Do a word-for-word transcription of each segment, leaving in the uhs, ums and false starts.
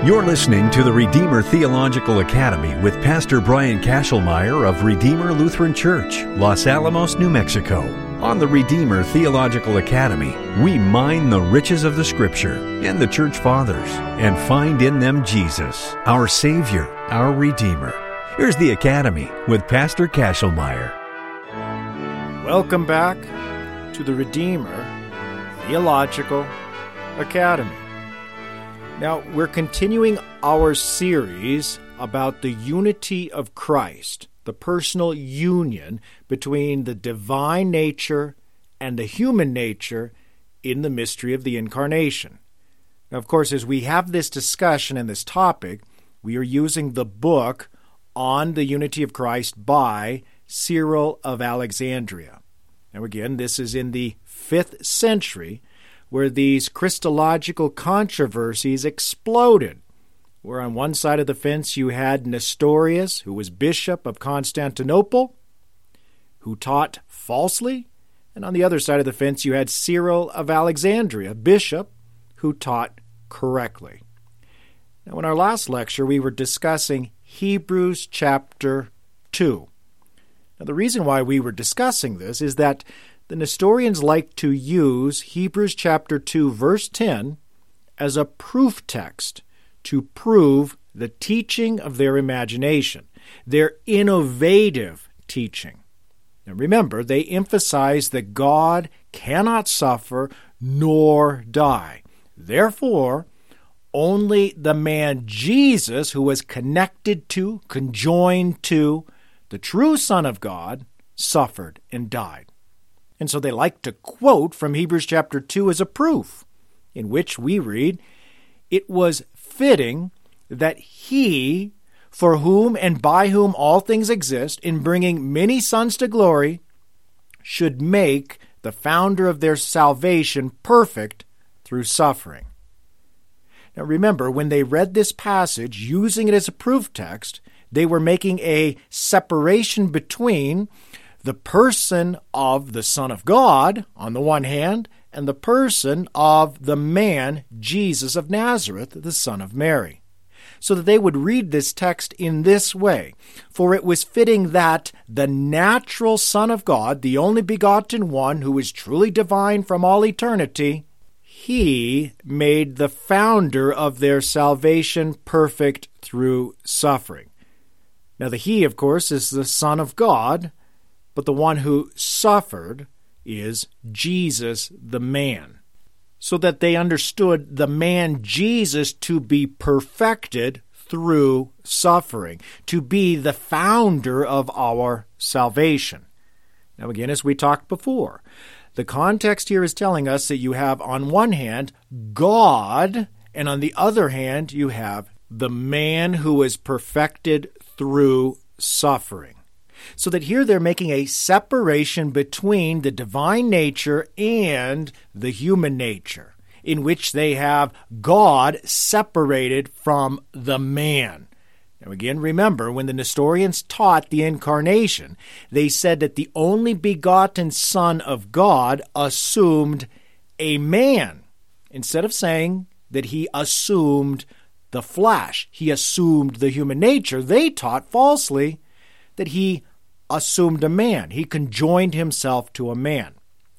You're listening to the Redeemer Theological Academy with Pastor Brian Kashelmeyer of Redeemer Lutheran Church, Los Alamos, New Mexico. On the Redeemer Theological Academy, we mine the riches of the Scripture and the Church Fathers and find in them Jesus, our Savior, our Redeemer. Here's the Academy with Pastor Kashelmeyer. Welcome back to the Redeemer Theological Academy. Now, we're continuing our series about the unity of Christ, the personal union between the divine nature and the human nature in the mystery of the Incarnation. Now, of course, as we have this discussion and this topic, we are using the book On the Unity of Christ by Cyril of Alexandria. Now, again, this is in the fifth century, where these Christological controversies exploded, where on one side of the fence you had Nestorius, who was bishop of Constantinople, who taught falsely, and on the other side of the fence you had Cyril of Alexandria, bishop, who taught correctly. Now, in our last lecture, we were discussing Hebrews chapter two. Now, the reason why we were discussing this is that the Nestorians like to use Hebrews chapter two, verse ten, as a proof text to prove the teaching of their imagination, their innovative teaching. Now remember, they emphasize that God cannot suffer nor die. Therefore, only the man Jesus, who was connected to, conjoined to, the true Son of God, suffered and died. And so they like to quote from Hebrews chapter two as a proof, in which we read, "It was fitting that he, for whom and by whom all things exist, in bringing many sons to glory, should make the founder of their salvation perfect through suffering." Now remember, when they read this passage, using it as a proof text, they were making a separation between the person of the Son of God, on the one hand, and the person of the man, Jesus of Nazareth, the Son of Mary. So that they would read this text in this way, "For it was fitting that the natural Son of God, the only begotten one who is truly divine from all eternity, he made the founder of their salvation perfect through suffering." Now the he, of course, is the Son of God, but the one who suffered is Jesus the man, so that they understood the man Jesus to be perfected through suffering, to be the founder of our salvation. Now again, as we talked before, the context here is telling us that you have on one hand God, and on the other hand you have the man who is perfected through suffering. So that here they're making a separation between the divine nature and the human nature, in which they have God separated from the man. Now again, remember, when the Nestorians taught the Incarnation, they said that the only begotten Son of God assumed a man, instead of saying that he assumed the flesh, he assumed the human nature. They taught falsely that he assumed a man. He conjoined himself to a man.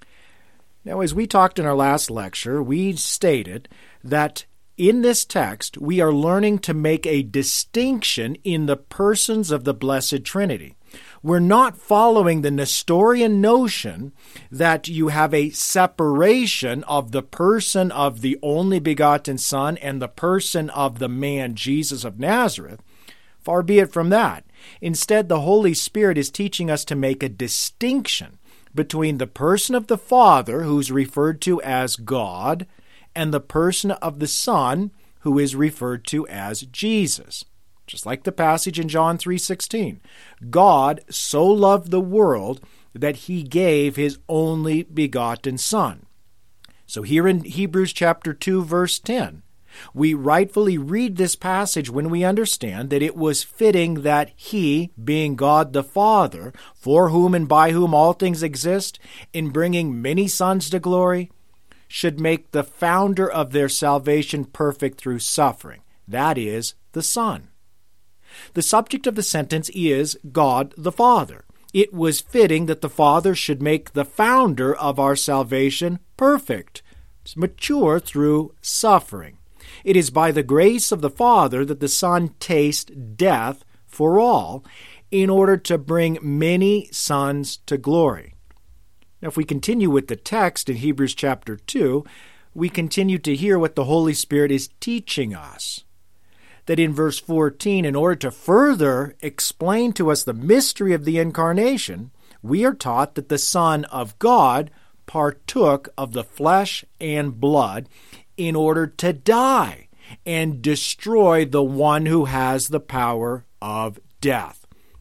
Now, as we talked in our last lecture, we stated that in this text, we are learning to make a distinction in the persons of the Blessed Trinity. We're not following the Nestorian notion that you have a separation of the person of the only begotten Son and the person of the man Jesus of Nazareth. Far be it from that. Instead, the Holy Spirit is teaching us to make a distinction between the person of the Father, who's referred to as God, and the person of the Son, who is referred to as Jesus. Just like the passage in John three sixteen. God so loved the world that he gave his only begotten Son. So here in Hebrews chapter two, verse ten, we rightfully read this passage when we understand that it was fitting that he, being God the Father, for whom and by whom all things exist, in bringing many sons to glory, should make the founder of their salvation perfect through suffering. that is, the Son. The subject of the sentence is God the Father. It was fitting that the Father should make the founder of our salvation perfect, mature through suffering. It is by the grace of the Father that the Son tastes death for all, in order to bring many sons to glory. Now, if we continue with the text in Hebrews chapter two, we continue to hear what the Holy Spirit is teaching us. That in verse fourteen, in order to further explain to us the mystery of the incarnation, we are taught that the Son of God partook of the flesh and blood in order to die and destroy the one who has the power of death.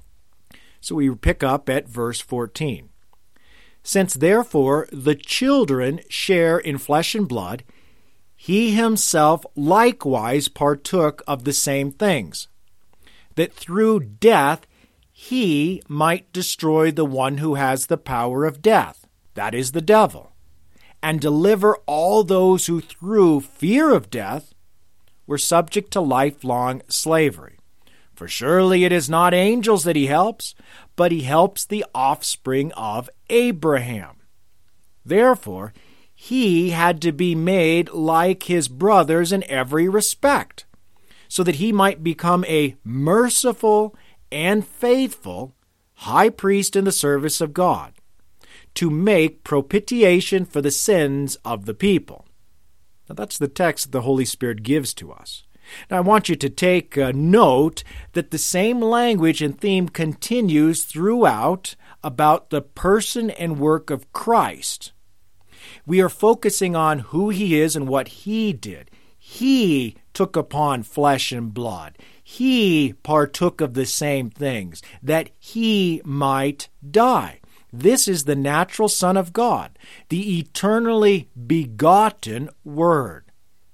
So we pick up at verse fourteen. Since therefore the children share in flesh and blood, he himself likewise partook of the same things, that through death he might destroy the one who has the power of death, that is the devil, and deliver all those who through fear of death were subject to lifelong slavery. For surely it is not angels that he helps, but he helps the offspring of Abraham. Therefore, he had to be made like his brothers in every respect, so that he might become a merciful and faithful high priest in the service of God, to make propitiation for the sins of the people. Now, that's the text that the Holy Spirit gives to us. Now, I want you to take uh, note that the same language and theme continues throughout about the person and work of Christ. We are focusing on who he is and what he did. He took upon flesh and blood. He partook of the same things, that he might die. This is the natural Son of God, the eternally begotten Word.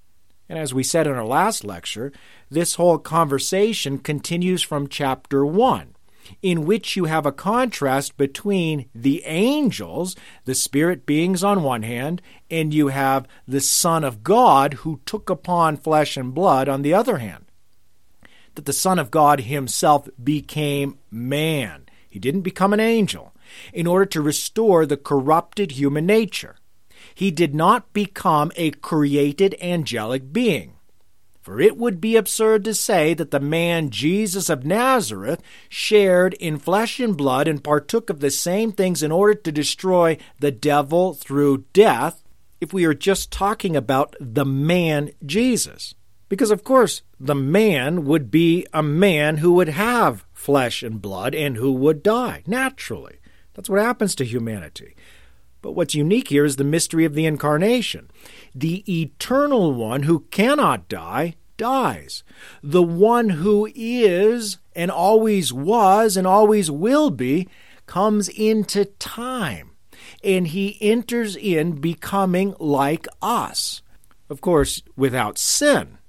And as we said in our last lecture, this whole conversation continues from chapter one, in which you have a contrast between the angels, the spirit beings on one hand, and you have the Son of God who took upon flesh and blood on the other hand. That the Son of God himself became man. He didn't become an angel in order to restore the corrupted human nature. He did not become a created angelic being. For it would be absurd to say that the man Jesus of Nazareth shared in flesh and blood and partook of the same things in order to destroy the devil through death, if we are just talking about the man Jesus. Because, of course, the man would be a man who would have flesh and blood and who would die, naturally. That's what happens to humanity. But what's unique here is the mystery of the incarnation. The eternal one who cannot die, dies. The one who is and always was and always will be comes into time, and he enters in becoming like us. Of course, without sin.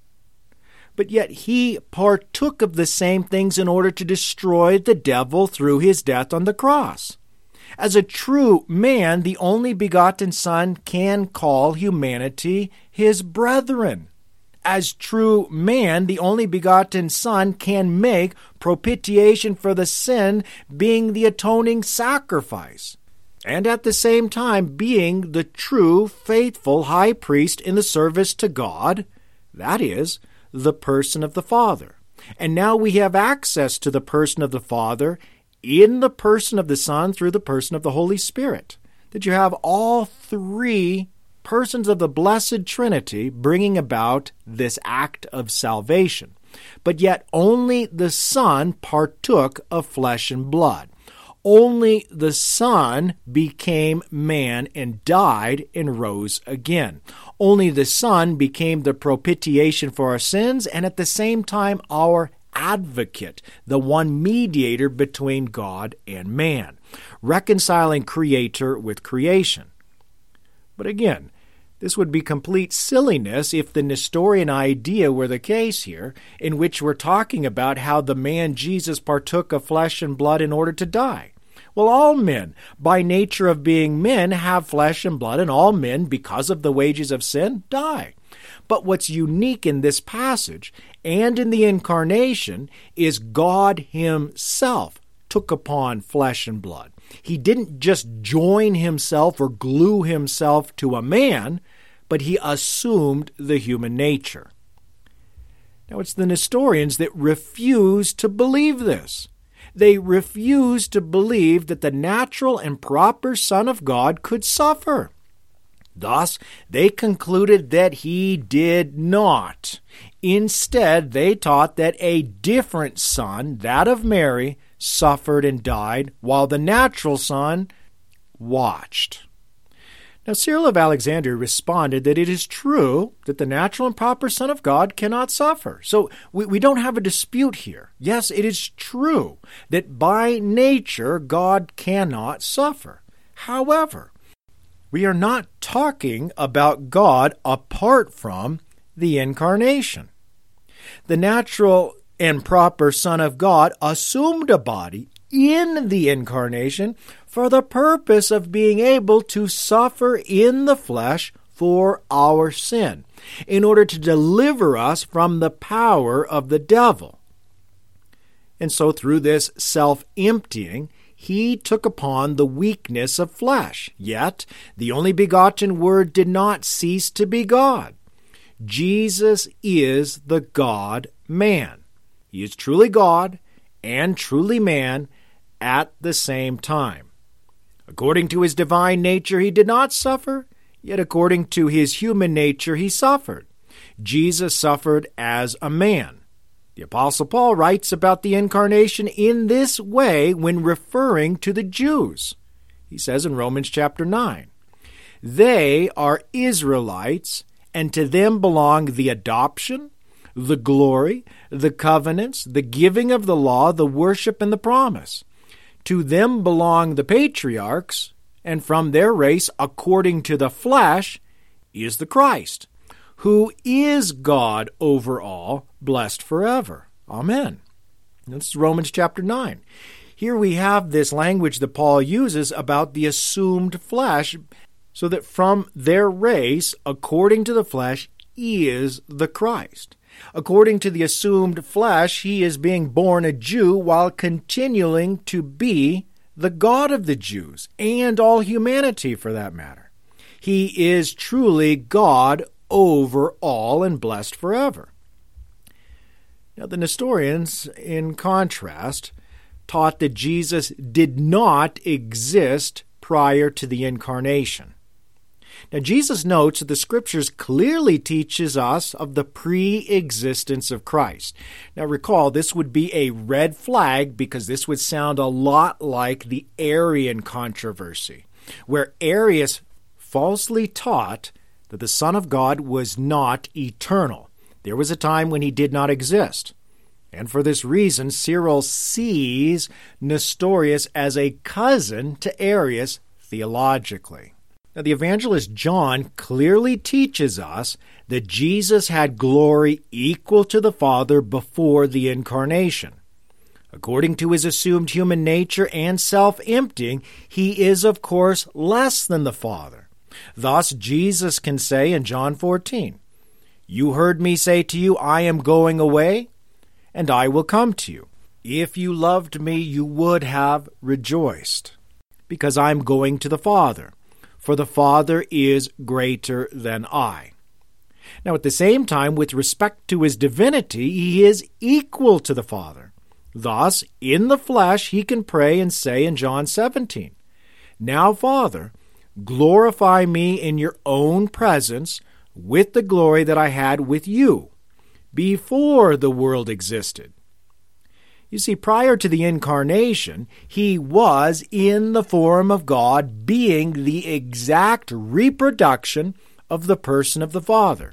But yet he partook of the same things in order to destroy the devil through his death on the cross. As a true man, the only begotten Son can call humanity his brethren. As true man, the only begotten Son can make propitiation for the sin, being the atoning sacrifice, and at the same time being the true, faithful high priest in the service to God, that is, the person of the Father. And now we have access to the person of the Father in the person of the Son through the person of the Holy Spirit. That you have all three persons of the Blessed Trinity bringing about this act of salvation. But yet only the Son partook of flesh and blood. Only the Son became man and died and rose again. Only the Son became the propitiation for our sins and at the same time our advocate, the one mediator between God and man, reconciling creator with creation. But again, this would be complete silliness if the Nestorian idea were the case here, in which we're talking about how the man Jesus partook of flesh and blood in order to die. Well, all men, by nature of being men, have flesh and blood, and all men, because of the wages of sin, die. But what's unique in this passage and in the incarnation is God himself took upon flesh and blood. He didn't just join himself or glue himself to a man, but he assumed the human nature. Now, it's the Nestorians that refuse to believe this. They refuse to believe that the natural and proper Son of God could suffer. Thus, they concluded that he did not. Instead, they taught that a different son, that of Mary, suffered and died, while the natural son watched. Now, Cyril of Alexandria responded that it is true that the natural and proper Son of God cannot suffer. So we, we don't have a dispute here. Yes, it is true that by nature God cannot suffer. However, we are not talking about God apart from the incarnation. The natural and proper Son of God assumed a body in the incarnation for the purpose of being able to suffer in the flesh for our sin, in order to deliver us from the power of the devil. And so through this self-emptying, he took upon the weakness of flesh. Yet the only begotten Word did not cease to be God. Jesus is the God-man. He is truly God and truly man at the same time. According to his divine nature, he did not suffer, yet according to his human nature, he suffered. Jesus suffered as a man. The Apostle Paul writes about the incarnation in this way when referring to the Jews. He says in Romans chapter nine, "They are Israelites, and to them belong the adoption, the glory, the covenants, the giving of the law, the worship, and the promise. To them belong the patriarchs, and from their race, according to the flesh, is the Christ, who is God over all, blessed forever. Amen." This is Romans chapter nine. Here we have this language that Paul uses about the assumed flesh, so that from their race, according to the flesh, is the Christ. According to the assumed flesh, he is being born a Jew while continuing to be the God of the Jews, and all humanity for that matter. He is truly God over all and blessed forever. Now, the Nestorians, in contrast, taught that Jesus did not exist prior to the incarnation. Now, Jesus notes that the Scriptures clearly teaches us of the pre-existence of Christ. Now, recall, this would be a red flag because this would sound a lot like the Arian controversy, where Arius falsely taught that the Son of God was not eternal. There was a time when he did not exist. And for this reason, Cyril sees Nestorius as a cousin to Arius theologically. Now, the evangelist John clearly teaches us that Jesus had glory equal to the Father before the incarnation. According to his assumed human nature and self-emptying, he is, of course, less than the Father. Thus, Jesus can say in John fourteen, "You heard me say to you, I am going away, and I will come to you. If you loved me, you would have rejoiced, because I am going to the Father, for the Father is greater than I." Now, at the same time, with respect to his divinity, he is equal to the Father. Thus, in the flesh, he can pray and say in John seventeen, "Now, Father, glorify me in your own presence with the glory that I had with you before the world existed." You see, prior to the incarnation, he was in the form of God, being the exact reproduction of the person of the Father.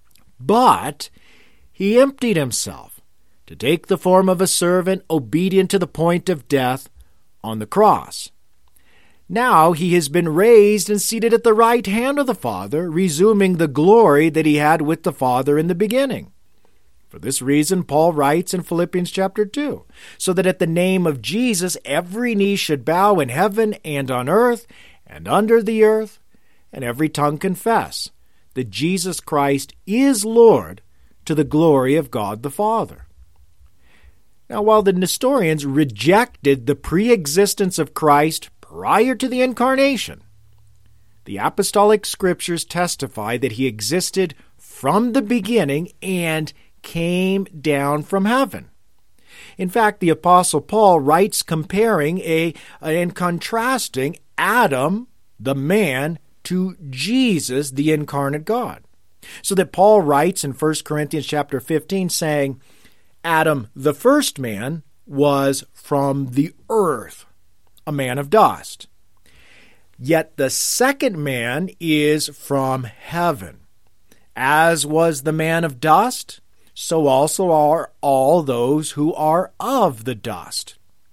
But he emptied himself to take the form of a servant, obedient to the point of death on the cross. Now he has been raised and seated at the right hand of the Father, resuming the glory that he had with the Father in the beginning. For this reason, Paul writes in Philippians chapter two, "So that at the name of Jesus every knee should bow in heaven and on earth and under the earth, and every tongue confess that Jesus Christ is Lord to the glory of God the Father. Now, while the Nestorians rejected the pre-existence of Christ prior to the incarnation, the apostolic scriptures testify that he existed from the beginning and came down from heaven. In fact, the Apostle Paul writes comparing a, and contrasting Adam, the man, to Jesus, the incarnate God. So that Paul writes in First Corinthians chapter fifteen saying, Adam, the first man, was from the earth, a man of dust. Yet the second man is from heaven. As was the man of dust, so also are all those who are of the dust.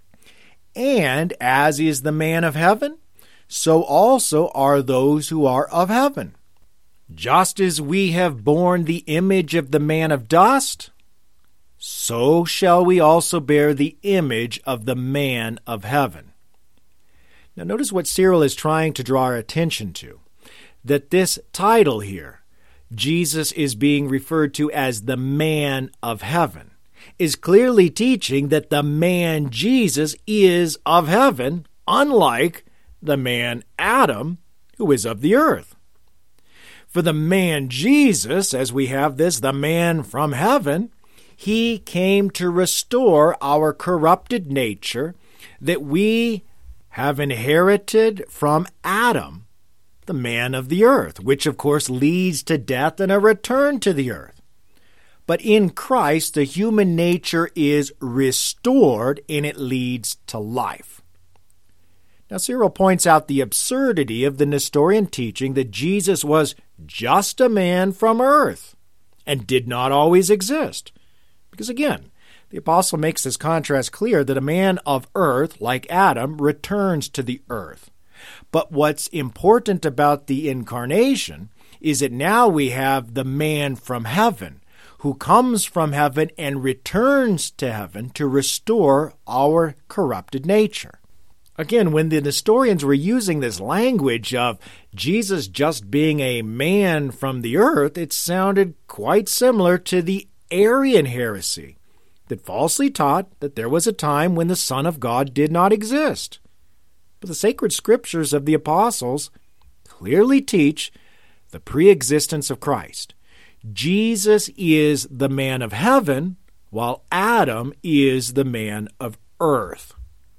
And as is the man of heaven, so also are those who are of heaven. Just as we have borne the image of the man of dust, so shall we also bear the image of the man of heaven. Now notice what Cyril is trying to draw our attention to, that this title here, Jesus is being referred to as the man of heaven, is clearly teaching that the man Jesus is of heaven, unlike the man Adam, who is of the earth. For the man Jesus, as we have this, the man from heaven, he came to restore our corrupted nature that we have inherited from Adam, the man of the earth, which of course leads to death and a return to the earth. But in Christ, the human nature is restored and it leads to life. Now, Cyril points out the absurdity of the Nestorian teaching that Jesus was just a man from earth and did not always exist. Because again, the apostle makes this contrast clear that a man of earth, like Adam, returns to the earth. But what's important about the incarnation is that now we have the man from heaven, who comes from heaven and returns to heaven to restore our corrupted nature. Again, when the Nestorians were using this language of Jesus just being a man from the earth, it sounded quite similar to the Arian heresy that falsely taught that there was a time when the Son of God did not exist. But the sacred scriptures of the apostles clearly teach the pre-existence of Christ. Jesus is the man of heaven, while Adam is the man of earth.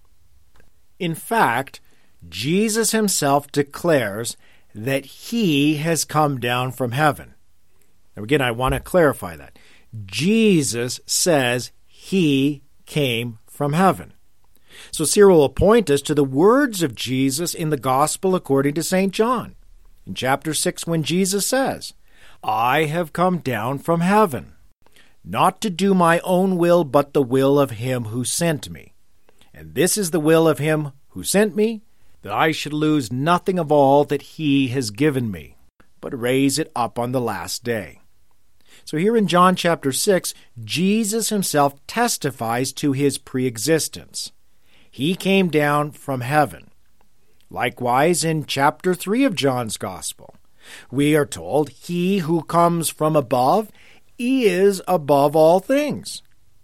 In fact, Jesus himself declares that he has come down from heaven. Now again, I want to clarify that. Jesus says he came from heaven. So Cyril will point us to the words of Jesus in the Gospel according to Saint John. In chapter six, when Jesus says, I have come down from heaven, not to do my own will, but the will of him who sent me. And this is the will of him who sent me, that I should lose nothing of all that he has given me, but raise it up on the last day. So here in John chapter six, Jesus himself testifies to his pre-existence. He came down from heaven. Likewise, in chapter three of John's Gospel, we are told, he who comes from above is above all things.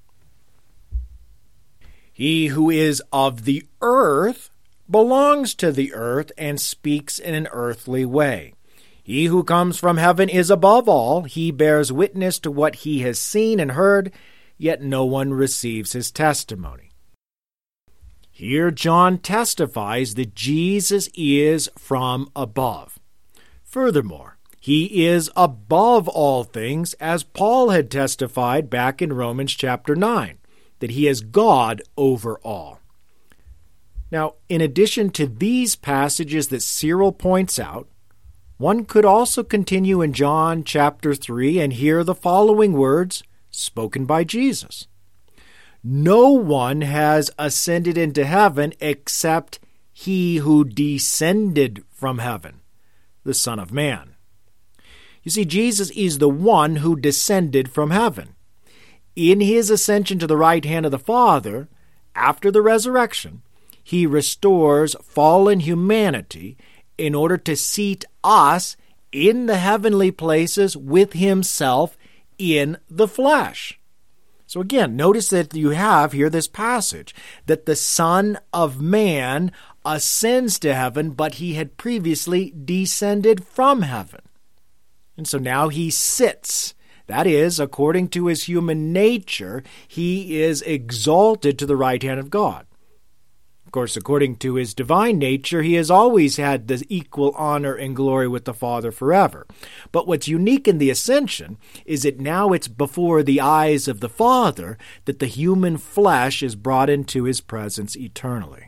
He who is of the earth belongs to the earth and speaks in an earthly way. He who comes from heaven is above all. He bears witness to what he has seen and heard, yet no one receives his testimony. Here John testifies that Jesus is from above. Furthermore, he is above all things, as Paul had testified back in Romans chapter nine, that he is God over all. Now, in addition to these passages that Cyril points out, one could also continue in John chapter three and hear the following words spoken by Jesus. No one has ascended into heaven except he who descended from heaven, the Son of Man. You see, Jesus is the one who descended from heaven. In his ascension to the right hand of the Father, after the resurrection, he restores fallen humanity in order to seat us in the heavenly places with himself in the flesh. So again, notice that you have here this passage, that the Son of Man ascends to heaven, but he had previously descended from heaven. And so now he sits. That is, according to his human nature, he is exalted to the right hand of God. Of course, according to his divine nature, he has always had the equal honor and glory with the Father forever. But what's unique in the ascension is that now it's before the eyes of the Father that the human flesh is brought into his presence eternally.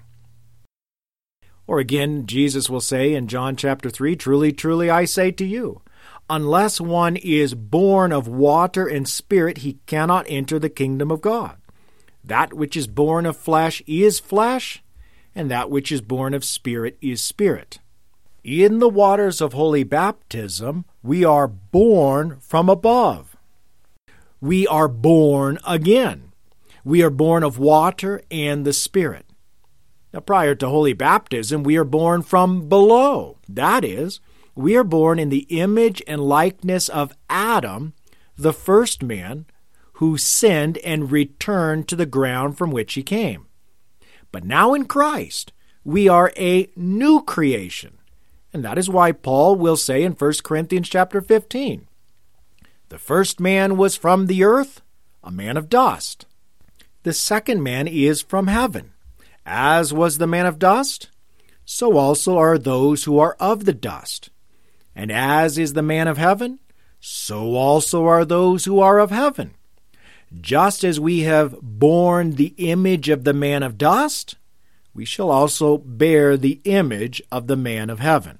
Or again, Jesus will say in John chapter three, "Truly, truly, I say to you, unless one is born of water and spirit, he cannot enter the kingdom of God. That which is born of flesh is flesh, and that which is born of spirit is spirit." In the waters of holy baptism, we are born from above. We are born again. We are born of water and the Spirit. Now, prior to holy baptism, we are born from below. That is, we are born in the image and likeness of Adam, the first man, who sinned and returned to the ground from which he came. But now in Christ, we are a new creation. And that is why Paul will say in First Corinthians chapter fifteen, "The first man was from the earth, a man of dust. The second man is from heaven. As was the man of dust, so also are those who are of the dust. And as is the man of heaven, so also are those who are of heaven. Just as we have borne the image of the man of dust, we shall also bear the image of the man of heaven."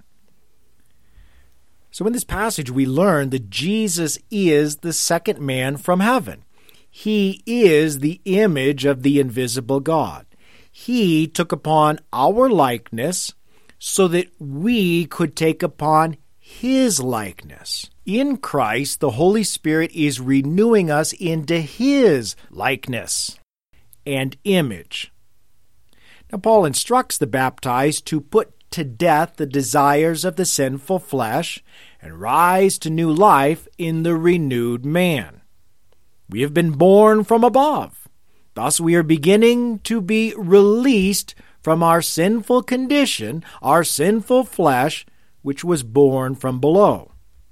So in this passage we learn that Jesus is the second man from heaven. He is the image of the invisible God. He took upon our likeness so that we could take upon his likeness. In Christ, the Holy Spirit is renewing us into his likeness and image. Now, Paul instructs the baptized to put to death the desires of the sinful flesh and rise to new life in the renewed man. We have been born from above. Thus, we are beginning to be released from our sinful condition, our sinful flesh, which was born from below.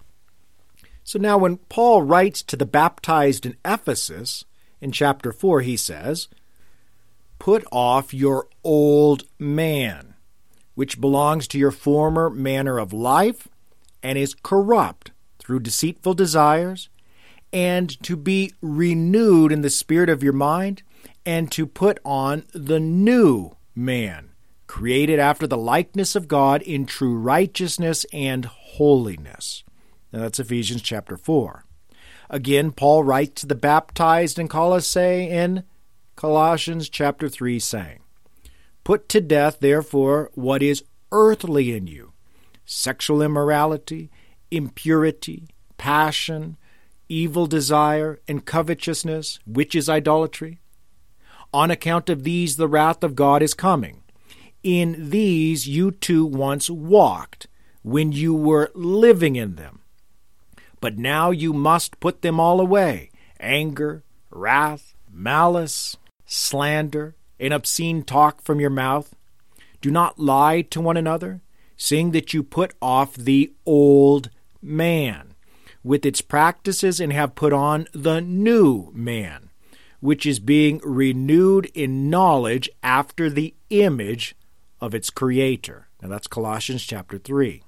So now when Paul writes to the baptized in Ephesus, in chapter four, he says, "Put off your old man, which belongs to your former manner of life, and is corrupt through deceitful desires, and to be renewed in the spirit of your mind, and to put on the new man, created after the likeness of God in true righteousness and holiness." Now that's Ephesians chapter four. Again, Paul writes to the baptized in Colossae in Colossians chapter three, saying, "Put to death, therefore, what is earthly in you, sexual immorality, impurity, passion, evil desire, and covetousness, which is idolatry. On account of these the wrath of God is coming. In these you too once walked, when you were living in them. But now you must put them all away: anger, wrath, malice, slander, and obscene talk from your mouth. Do not lie to one another, seeing that you put off the old man with its practices and have put on the new man, which is being renewed in knowledge after the image of its creator." Now that's Colossians chapter three.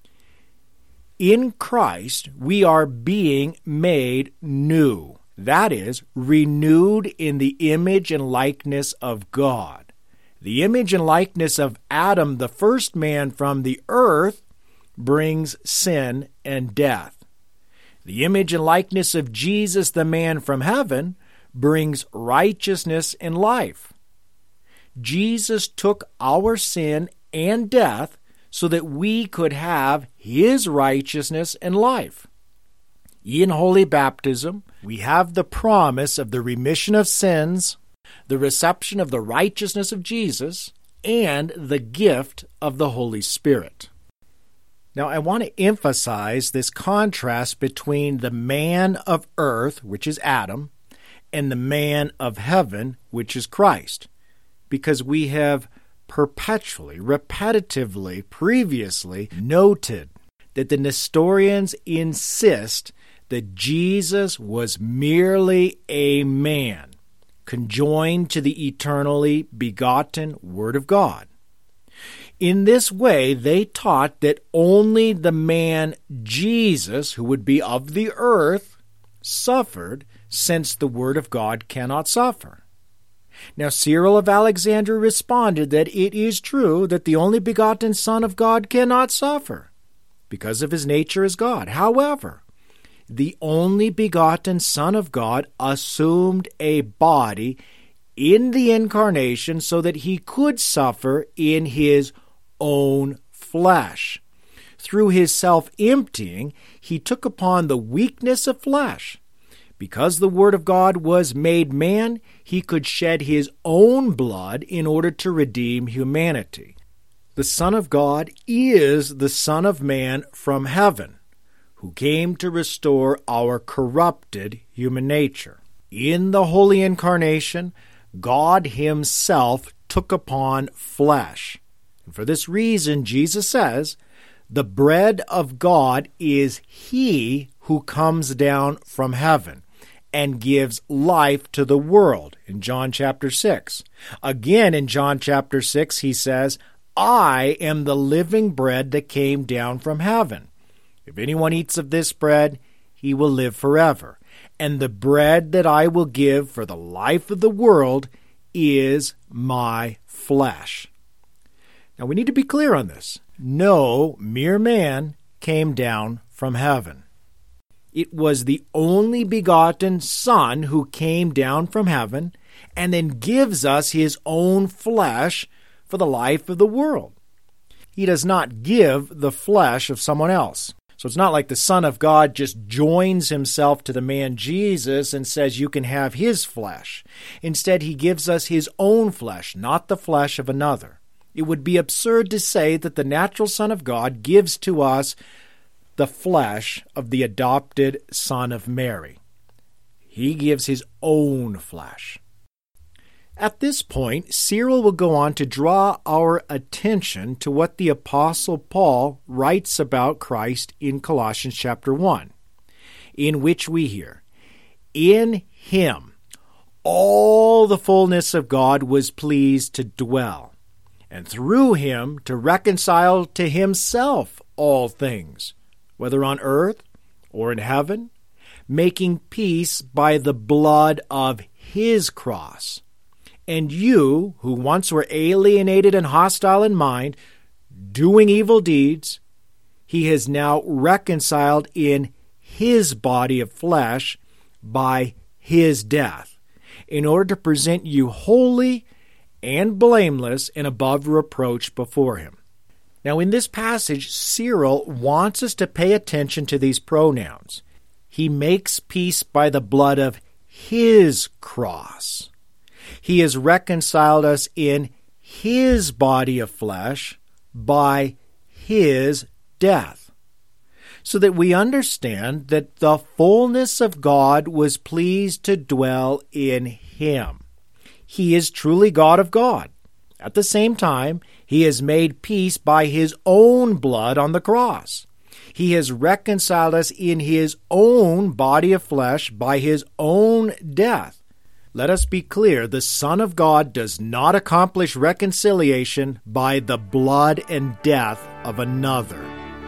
In Christ, we are being made new. That is, renewed in the image and likeness of God. The image and likeness of Adam, the first man from the earth, brings sin and death. The image and likeness of Jesus, the man from heaven, brings righteousness and life. Jesus took our sin and death so that we could have his righteousness and life. In holy baptism, we have the promise of the remission of sins, the reception of the righteousness of Jesus, and the gift of the Holy Spirit. Now, I want to emphasize this contrast between the man of earth, which is Adam, and the man of heaven, which is Christ, because we have perpetually, repetitively, previously noted that the Nestorians insist that Jesus was merely a man, conjoined to the eternally begotten Word of God. In this way, they taught that only the man Jesus, who would be of the earth, suffered, since the Word of God cannot suffer. Now, Cyril of Alexandria responded that it is true that the only begotten Son of God cannot suffer, because of his nature as God. However, the only begotten Son of God assumed a body in the incarnation so that he could suffer in his own flesh. Through his self-emptying, he took upon the weakness of flesh. Because the Word of God was made man, he could shed his own blood in order to redeem humanity. The Son of God is the Son of Man from heaven, who came to restore our corrupted human nature. In the Holy Incarnation, God himself took upon flesh. And for this reason, Jesus says, the bread of God is he who comes down from heaven and gives life to the world, in John chapter six. Again, in John chapter six, he says, I am the living bread that came down from heaven. If anyone eats of this bread, he will live forever. And the bread that I will give for the life of the world is my flesh. Now, we need to be clear on this. No mere man came down from heaven. It was the only begotten Son who came down from heaven and then gives us his own flesh for the life of the world. He does not give the flesh of someone else. So it's not like the Son of God just joins himself to the man Jesus and says you can have his flesh. Instead, he gives us his own flesh, not the flesh of another. It would be absurd to say that the natural Son of God gives to us the flesh of the adopted Son of Mary. He gives his own flesh. At this point, Cyril will go on to draw our attention to what the Apostle Paul writes about Christ in Colossians chapter one, in which we hear, in him all the fullness of God was pleased to dwell, and through him to reconcile to himself all things, whether on earth or in heaven, making peace by the blood of his cross. And you, who once were alienated and hostile in mind, doing evil deeds, he has now reconciled in his body of flesh by his death, in order to present you holy and blameless and above reproach before him. Now, in this passage, Cyril wants us to pay attention to these pronouns. He makes peace by the blood of his cross. He has reconciled us in his body of flesh by his death, so that we understand that the fullness of God was pleased to dwell in him. He is truly God of God. At the same time, he has made peace by his own blood on the cross. He has reconciled us in his own body of flesh by his own death. Let us be clear, the Son of God does not accomplish reconciliation by the blood and death of another.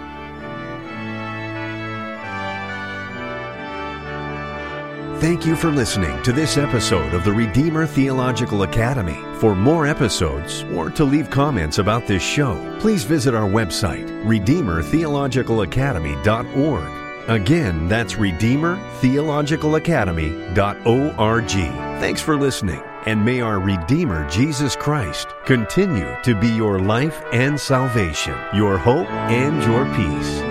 Thank you for listening to this episode of the Redeemer Theological Academy. For more episodes or to leave comments about this show, please visit our website, redeemer theological academy dot org. Again, that's redeemer theological academy dot org. Thanks for listening, and may our Redeemer Jesus Christ continue to be your life and salvation, your hope and your peace.